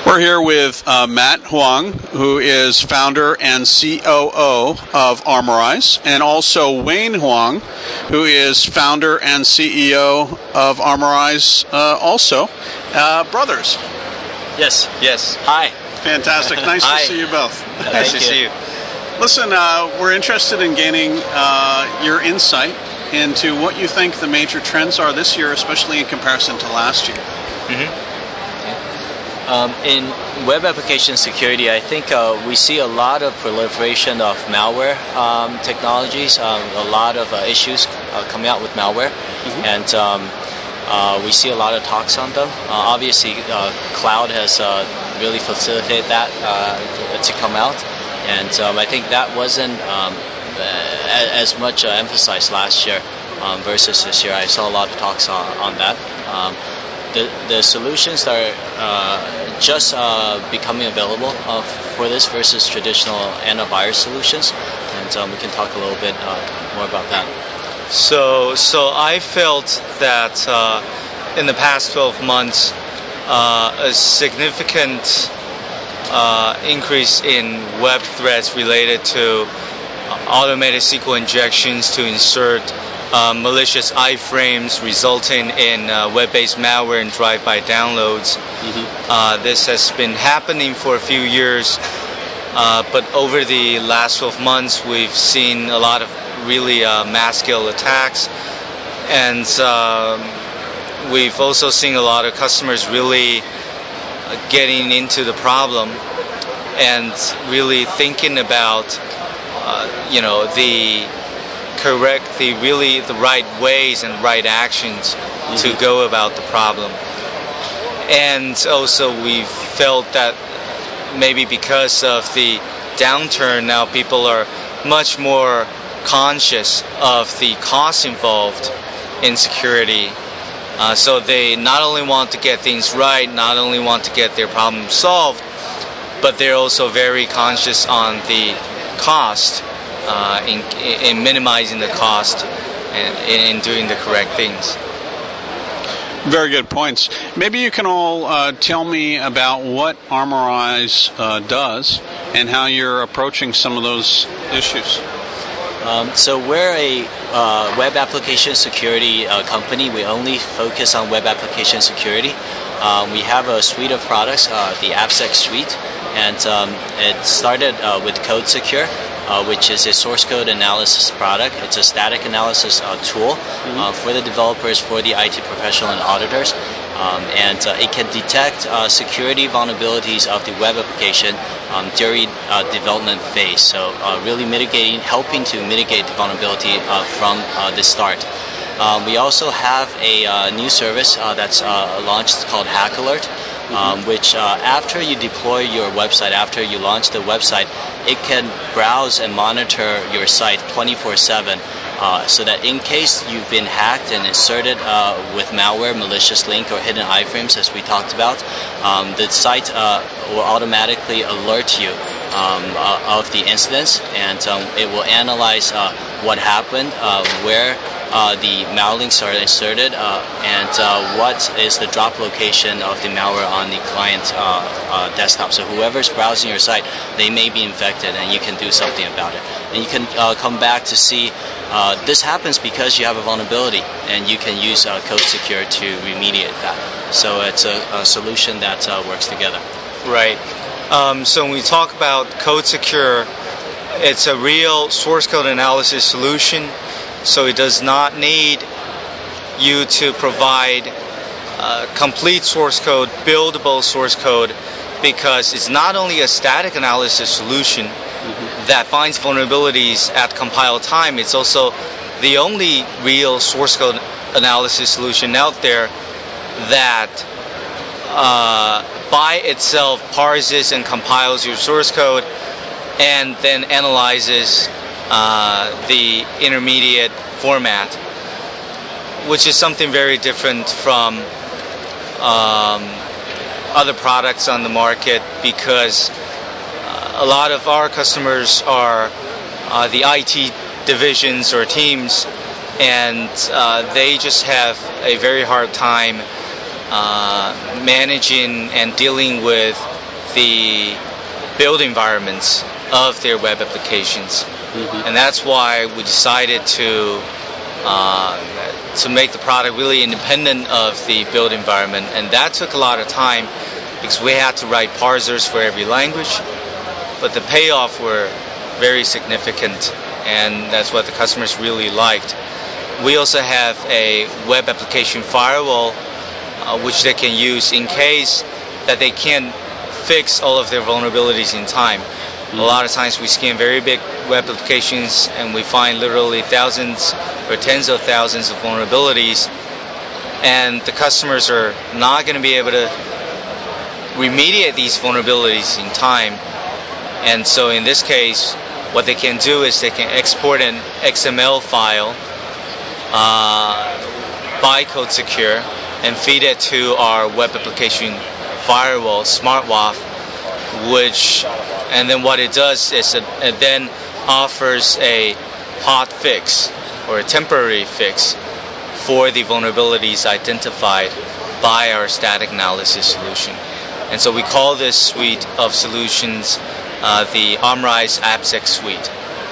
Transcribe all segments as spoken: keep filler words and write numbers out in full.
We're here with uh, Matt Huang, who is founder and C O O of Armorize, and also Wayne Huang, who is founder and C E O of Armorize uh, also. Uh, brothers. Yes, yes. Hi. Fantastic. Nice Hi. to see you both. Uh, Nice to you. see you. Listen, uh, we're interested in gaining uh, your insight into what you think the major trends are this year, especially in comparison to last year. Mm-hmm. Um, in web application security, I think uh, we see a lot of proliferation of malware um, technologies, um, a lot of uh, issues uh, coming out with malware, mm-hmm. and um, uh, we see a lot of talks on them. Uh, obviously, uh, cloud has uh, really facilitated that uh, to come out, and um, I think that wasn't um, as much uh, emphasized last year um, versus this year. I saw a lot of talks on, on that. Um, The, the solutions that are uh, just uh, becoming available uh, for this versus traditional antivirus solutions, and um, we can talk a little bit uh, more about that. So, so I felt that uh, in the past twelve months, uh, a significant uh, increase in web threats related to automated S Q L injections to insert Uh, malicious iframes resulting in uh, web-based malware and drive-by downloads. Mm-hmm. Uh, this has been happening for a few years, uh, but over the last twelve months we've seen a lot of really uh, mass-scale attacks, and uh, we've also seen a lot of customers really uh, getting into the problem and really thinking about uh, you know the correct the really the right ways and right actions mm-hmm. to go about the problem. And also we felt that maybe because of the downturn now people are much more conscious of the costs involved in security, uh, so they not only want to get things right, not only want to get their problem solved, but they're also very conscious on the cost. Uh, in, in minimizing the cost and in doing the correct things. Very good points. Maybe you can all uh, tell me about what Armorize uh, does and how you're approaching some of those issues. Um, so we're a uh, web application security uh, company. We only focus on web application security. Um, we have a suite of products, uh, the AppSec suite, and um, it started uh, with CodeSecure, uh, which is a source code analysis product. It's a static analysis uh, tool mm-hmm. uh, for the developers, for the I T professional and auditors, um, and uh, it can detect uh, security vulnerabilities of the web application um, during uh, development phase. So uh, really mitigating, helping to mitigate the vulnerability uh, from uh, the start. Um, we also have a uh, new service uh, that's uh, launched called Hack Alert, um, mm-hmm. which uh, after you deploy your website, after you launch the website, it can browse and monitor your site twenty-four seven, uh, so that in case you've been hacked and inserted uh, with malware, malicious link, or hidden iframes, as we talked about, um, the site uh, will automatically alert you um, uh, of the incidents, and um, it will analyze uh, what happened, uh, where Uh, the mallinks are inserted, uh, and uh, what is the drop location of the malware on the client uh, uh, desktop. So whoever's browsing your site, they may be infected, and you can do something about it. And you can uh, come back to see uh, this happens because you have a vulnerability, and you can use uh, CodeSecure to remediate that. So it's a, a solution that uh, works together. Right. Um, so when we talk about CodeSecure, it's a real source code analysis solution. So it does not need you to provide uh, complete source code, buildable source code, because it's not only a static analysis solution mm-hmm. that finds vulnerabilities at compile time, it's also the only real source code analysis solution out there that uh, by itself parses and compiles your source code and then analyzes Uh, the intermediate format, which is something very different from um, other products on the market, because uh, a lot of our customers are uh, the I T divisions or teams, and uh, they just have a very hard time uh, managing and dealing with the build environments of their web applications. Mm-hmm. And that's why we decided to uh, to make the product really independent of the build environment. And that took a lot of time because we had to write parsers for every language, but the payoff were very significant, and that's what the customers really liked. We also have a web application firewall uh, which they can use in case that they can't fix all of their vulnerabilities in time. Mm-hmm. A lot of times we scan very big web applications and we find literally thousands or tens of thousands of vulnerabilities, and the customers are not going to be able to remediate these vulnerabilities in time. And so in this case, what they can do is they can export an X M L file uh, by CodeSecure and feed it to our web application firewall, SmartWAF, which, and then what it does is it, it then offers a hot fix or a temporary fix for the vulnerabilities identified by our static analysis solution. And so we call this suite of solutions uh, the Armorize AppSec suite.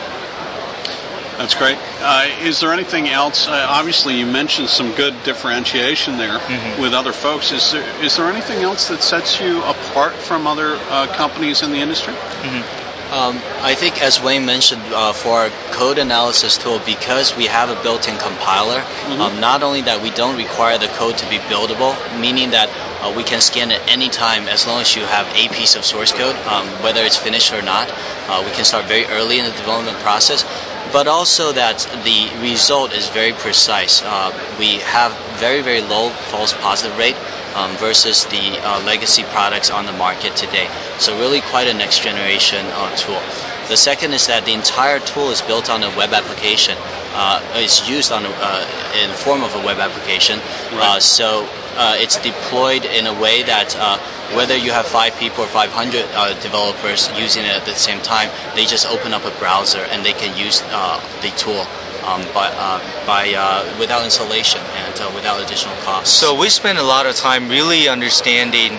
That's great. Uh, is there anything else? Uh, obviously, you mentioned some good differentiation there mm-hmm. with other folks. Is there is there anything else that sets you apart from other uh, companies in the industry? Mm-hmm. Um, I think, as Wayne mentioned, uh, for our code analysis tool, because we have a built-in compiler, mm-hmm. um, not only that we don't require the code to be buildable, meaning that uh, we can scan it any time as long as you have a piece of source code, um, whether it's finished or not. Uh, we can start very early in the development process, but also that the result is very precise. Uh, we have very, very low false positive rate um, versus the uh, legacy products on the market today. So really quite a next generation uh, tool. The second is that the entire tool is built on a web application. Uh, it's used on a, uh, in the form of a web application. Right. Uh, so uh, it's deployed in a way that uh, whether you have five people or five hundred uh, developers using it at the same time, they just open up a browser and they can use uh, the tool um, by, uh, by uh, without installation and uh, without additional cost. So we spend a lot of time really understanding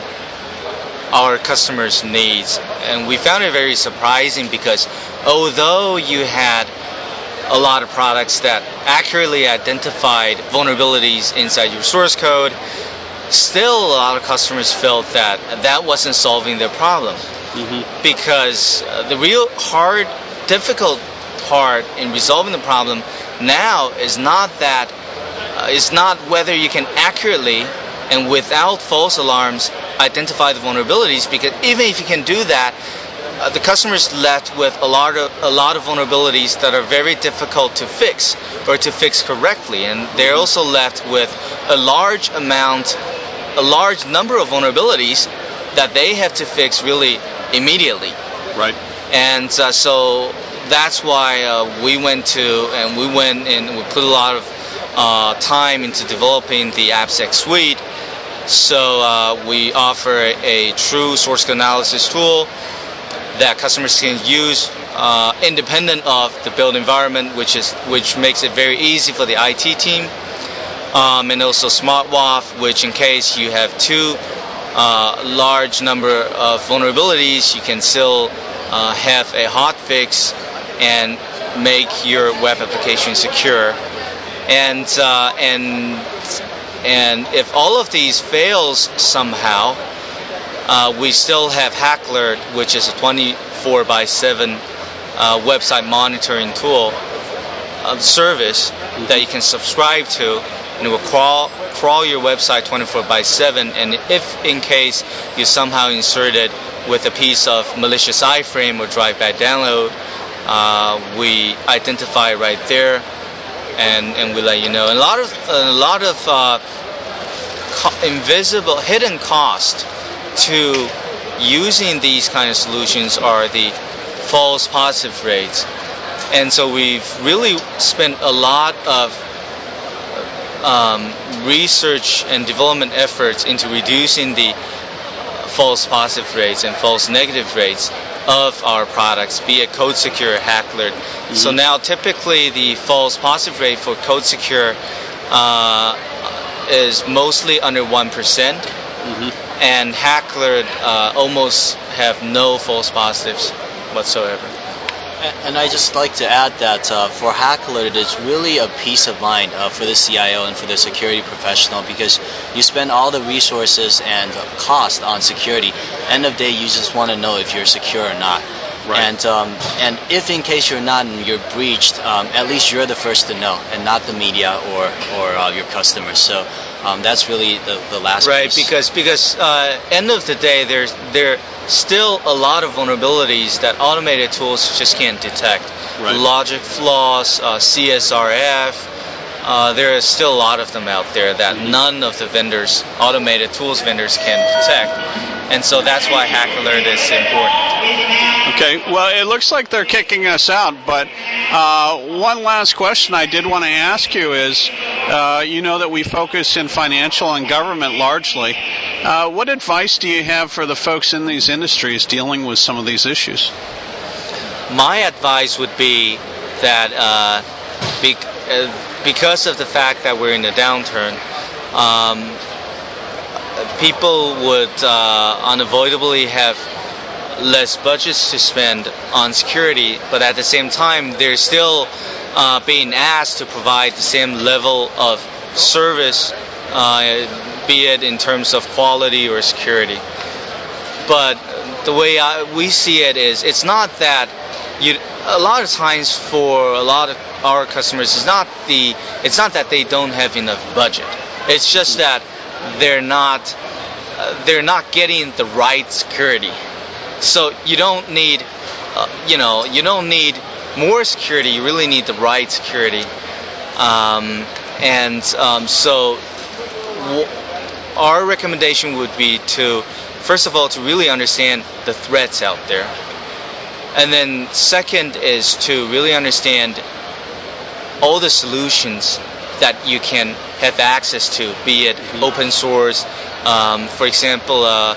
our customers' needs, and we found it very surprising because although you had a lot of products that accurately identified vulnerabilities inside your source code, still a lot of customers felt that that wasn't solving their problem. Mm-hmm. Because uh, the real hard, difficult part in resolving the problem now is not that uh, it's not whether you can accurately and without false alarms identify the vulnerabilities, because even if you can do that, uh, the customer is left with a lot of a lot of vulnerabilities that are very difficult to fix or to fix correctly, and they're also left with a large amount, a large number of vulnerabilities that they have to fix really immediately. Right. And uh, so that's why uh, we went to and we went and we put a lot of uh, time into developing the AppSec suite. So uh, we offer a, a true source code analysis tool that customers can use uh, independent of the build environment, which is which makes it very easy for the I T team, um, and also SmartWAF, which in case you have too uh, large number of vulnerabilities, you can still uh, have a hot fix and make your web application secure. And uh, and And if all of these fails somehow, uh, we still have Hacklert, which is a twenty-four by seven uh, website monitoring tool uh, service that you can subscribe to, and it will crawl crawl your website twenty-four by seven. And if in case you somehow inserted with a piece of malicious iframe or drive-by download, uh, we identify right there. And, and we let you know. And a lot of a lot of uh, co- invisible, hidden cost to using these kind of solutions are the false positive rates. And so we've really spent a lot of um, research and development efforts into reducing the false positive rates and false negative rates of our products, be it CodeSecure or Hacklert. Mm-hmm. So now typically the false positive rate for CodeSecure uh, is mostly under one percent, Mm-hmm. and Hack-Alert uh, almost have no false positives whatsoever. And I just like to add that uh, for Hack-Alert, it's really a peace of mind uh, for the C I O and for the security professional, because you spend all the resources and cost on security. End of day, you just want to know if you're secure or not. Right. And um, and if in case you're not and you're breached, um, at least you're the first to know, and not the media or or uh, your customers. So um, that's really the, the last Right, piece. because because uh, end of the day, there's there still a lot of vulnerabilities that automated tools just can't detect. Right. Logic flaws, uh, C S R F. Uh, there are still a lot of them out there that Mm-hmm. none of the vendors, automated tools vendors, can detect, and so that's why Hack-Alert is important. Okay, well, it looks like they're kicking us out, but uh, one last question I did want to ask you is, uh, you know that we focus in financial and government largely. Uh, what advice do you have for the folks in these industries dealing with some of these issues? My advice would be that uh, be, uh, because of the fact that we're in a downturn, um, people would uh, unavoidably have less budgets to spend on security, but at the same time, they're still uh, being asked to provide the same level of service, uh, be it in terms of quality or security. But the way I, we see it is, it's not that you. A lot of times, for a lot of our customers, it's not the. It's not that they don't have enough budget. It's just that they're not. Uh, they're not getting the right security. So you don't need, uh, you know, you don't need more security. You really need the right security. Um, and um, so w- our recommendation would be to, first of all, to really understand the threats out there. And then second is to really understand all the solutions that you can have access to, be it open source. Um, for example, uh,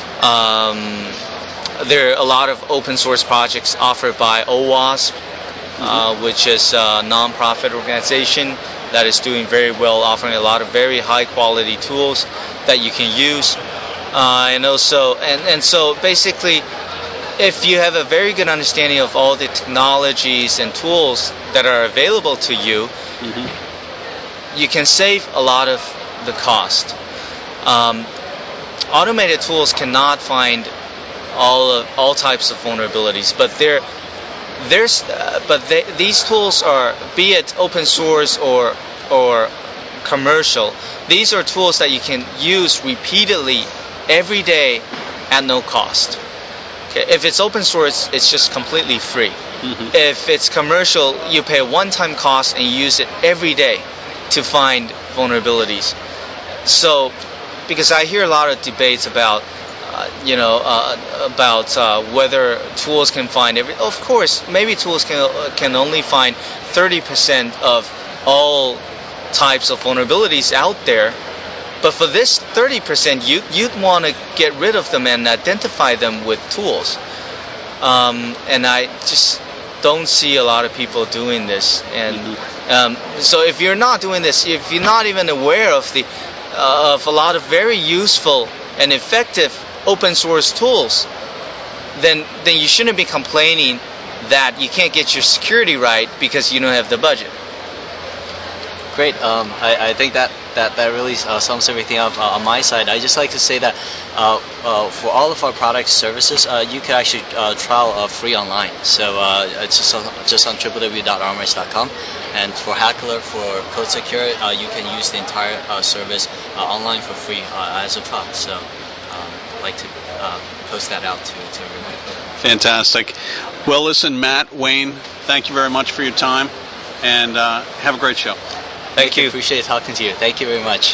um, there are a lot of open source projects offered by OWASP, uh, which is a non-profit organization that is doing very well, offering a lot of very high quality tools that you can use. Uh, and also, and, and so basically, if you have a very good understanding of all the technologies and tools that are available to you, mm-hmm. you can save a lot of the cost. Um, automated tools cannot find all of all types of vulnerabilities, but there, there's, uh, but they, these tools are, be it open source or or commercial. These are tools that you can use repeatedly every day at no cost. Okay. If it's open source, it's just completely free. Mm-hmm. If it's commercial, you pay a one-time cost and you use it every day to find vulnerabilities. So, because I hear a lot of debates about, uh, you know, uh, about uh, whether tools can find every. Of course, maybe tools can can only find thirty percent of all types of vulnerabilities out there. But for this thirty percent, you, you'd want to get rid of them and identify them with tools. Um, and I just don't see a lot of people doing this. And mm-hmm. um, so if you're not doing this, if you're not even aware of the uh, of a lot of very useful and effective open source tools, then then you shouldn't be complaining that you can't get your security right because you don't have the budget. Great. Um, I, I think that, that, that really uh, sums everything up uh, on my side. I just like to say that uh, uh, for all of our products services, uh, you can actually uh, trial uh, free online. So uh, it's just on, just on w w w dot armorize dot com. And for Hack-Alert, for CodeSecure, uh, you can use the entire uh, service uh, online for free uh, as a trial. So um, I'd like to uh, post that out to, to everyone. Fantastic. Well, listen, Matt, Wayne, thank you very much for your time, and uh, have a great show. Thank you. Appreciate talking to you. Thank you very much.